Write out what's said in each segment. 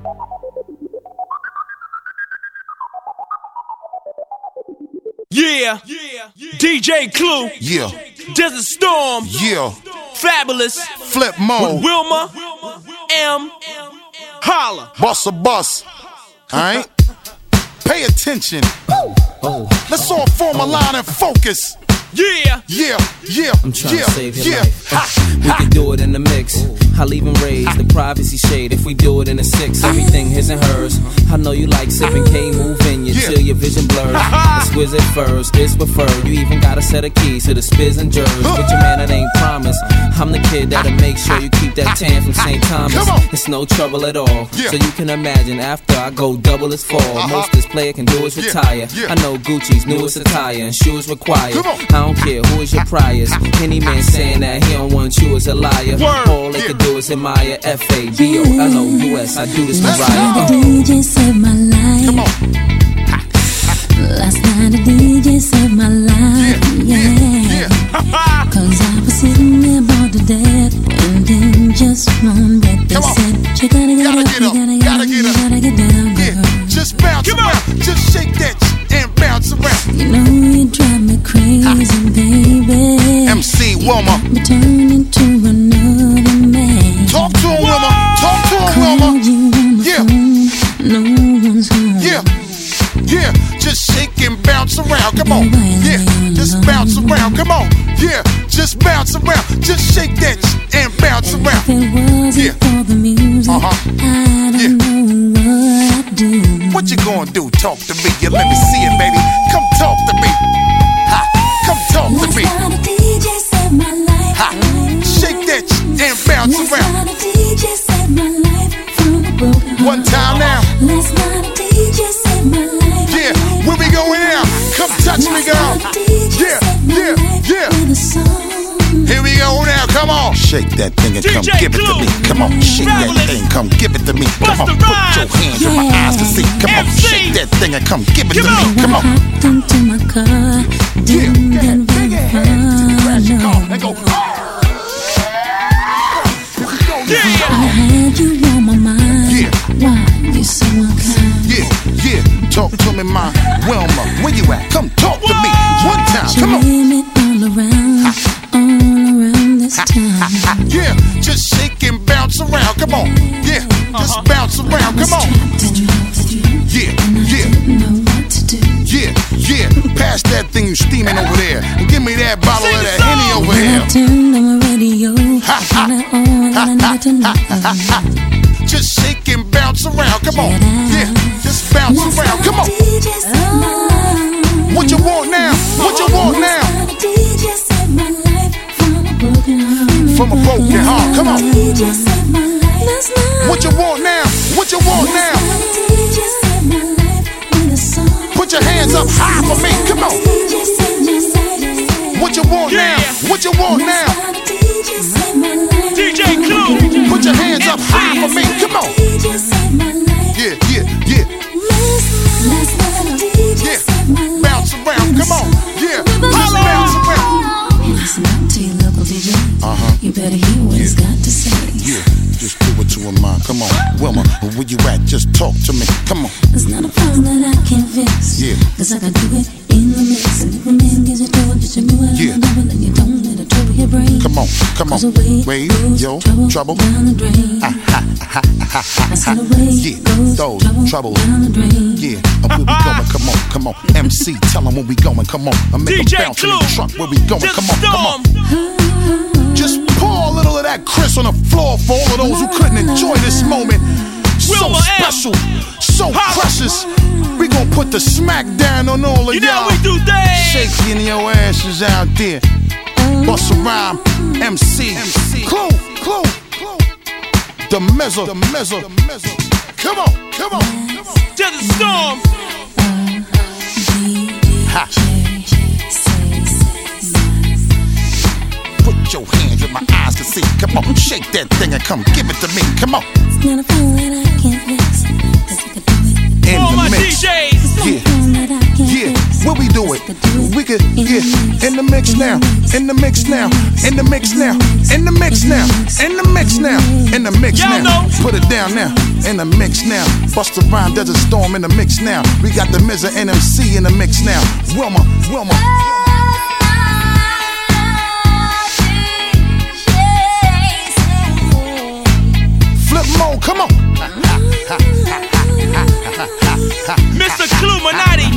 Yeah, DJ Clue. Yeah, Desert Storm. yeah, Fabulous. Flip Mode. With Wilma M. Holla. Bust a bus. Alright? Pay attention. Let's all form a line and focus. Yeah. Yeah, yeah, I'm trying yeah, to save your yeah. life. We can do it in the mix. I'll even raise the privacy shade if we do it in a 6. Everything his and hers. I know you like sipping K, moving you till your vision blurs. Exquisite furs, it's preferred. You even got a set of keys to the spiz and jers. But your man, it ain't promise. I'm the kid that'll make sure you keep that tan from St. Thomas. It's no trouble at all. So you can imagine after I go double as fall. Most this player can do is retire. I know Gucci's newest attire and shoes required. I don't care who is your priors. Any man saying that he don't want you is a liar. All they can do is admire F-A-B-O-L-O-U-S. I do this for Last night the DJ saved my life. Come on. Last night the DJ saved my life. Yeah. Cause I was sitting there bored to death. And then just one breath they said, you gotta get up, you gotta get down, girl. Just bounce around, just shake that and bounce around. You know you drive me crazy, baby. MC Wilma. Me turn into another man. Talk to him, Wilma. Talk to him, Wilma. Yeah. No one's home. Yeah. Yeah. Just shake and bounce around. Come on. Yeah. Just bounce around. Come on. Yeah. Just bounce around. Just shake that and bounce around. If it wasn't for the music, I don't know what I'd do. What you gonna do? Talk to me. You let me see it, baby. Come talk to me. Ha. Come talk to me. Last night the DJ saved my life. Ha. Shake that and bounce Last around. night the DJ saved my life from a broken heart. One time now. Last night the DJ saved my life. Yeah. Where we going now? Come touch me, girl. Yeah. Yeah. Yeah. Here we go now, come on. Shake that thing and come give it to me. Come on, shake that thing, come give it to me. Come on, put your hands in my eyes to see. Come on, shake that thing and come give it to me. Come on. I hopped into my car, didn't get very far, no. I had you on my mind. Yeah. Why you so unkind? Yeah, yeah. Talk to me, my Wilma. Where you at? Come talk to me. One time, come on. All around this town. Yeah, just shake and bounce around. Come on. Yeah, just bounce around. Come on. Yeah, yeah. Yeah, yeah. Pass that thing you steaming over there and give me that bottle of that Henny over here. I turned on my radio. Just shake and bounce around. Come on. Yeah, just bounce around. Come on. What you want now? What you want now? From a broken heart. Come on. What you want now? What you want now? Put your hands up high for me. Come on. What you want now? What you want now? DJ Clue. Put your hands up high for me. Come on. Yeah, yeah, yeah. Yeah. Bounce around. Come on. Yeah. Just bounce around. Listen up to your local DJ. You better hear what he's got to say. Yeah. Just do it to him, man. Come on. Wilma, where you at? Just talk to me. Come on. It's not a problem that I can't fix. Yeah. Cause I can do it in the mix. And if a man gives it to you, just do it. Yeah. And you don't let it trouble your brain. Come on, come on. Wait, yo, trouble. Down the drain. I said away goes trouble down the drain. Yeah, where we going? Come on, come on. MC, tell them where we going. Come on. I make them bounce in the truck. Where we going? Come on, come on. Just pour a little of that Chris on the floor for all of those who couldn't enjoy this moment. So special, so precious. We gon' put the smack down on all of y'all. You know we do things. Shaking your asses out there. Bust a rhyme, MC. Clue. The Mezzo. Come on. Desert Storm. Ha. Put your hands in my eyes to see. Come on, shake that thing and come give it to me. Come on. It's not a phone that I can't fix. Cause I can do it in all the my mix. DJs. Yeah, yeah. Where we do it? We could, yeah, in the mix now, in the mix now, in the mix now, in the mix now, in the mix now, in the mix now. Put it down now, in the mix now. Busta Rhymes, Desert Storm in the mix now. We got the Miz and NMC in the mix now. Wilma. Flip mode, come on. Mr. Cluminati.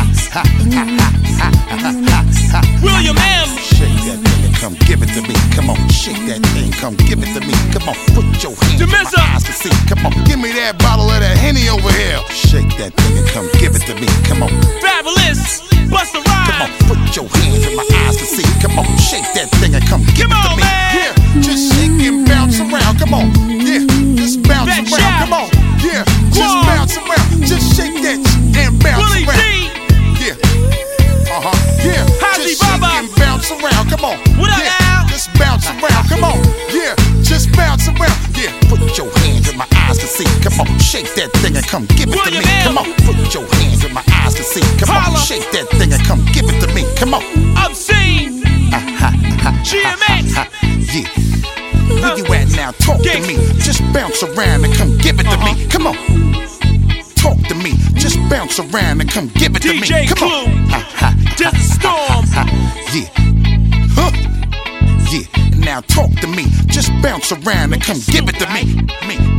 William M. Shake that thing and come give it to me. Come on, shake that thing, come give it to me. Come on, put your hands in my eyes to see. Come on, give me that bottle of that Henny over here. Shake that thing and come give it to me. Come on. Fabulous. Busta Rhymes. Come on, put your hands in my eyes to see. Come on, shake that thing and come give it to me. Man. Yeah, just shake and bounce around. Come on, yeah, just bounce around. Come on, yeah, just bounce around. Just shake that and bounce Willie around. D. Yeah, yeah, Haji just shake Baba. and bounce around. Come on, What up, yeah, Al? just bounce around. Come on, yeah, just bounce around. Yeah, put your hands in my eyes to see. Come on, shake that thing and come give it to me. Come on, put your hands in my eyes to see. Come on, shake that thing and come give it to me. Come on. Obscene. GMX. Yeah. Where you at now? Talk to me. Just bounce around and come give it to me. Come on. Talk to me. Just bounce around and come give it to me. DJ Come Clue. on. Desert Storm. Yeah. Huh. Yeah. Now talk to me. Just bounce around and come give it to me.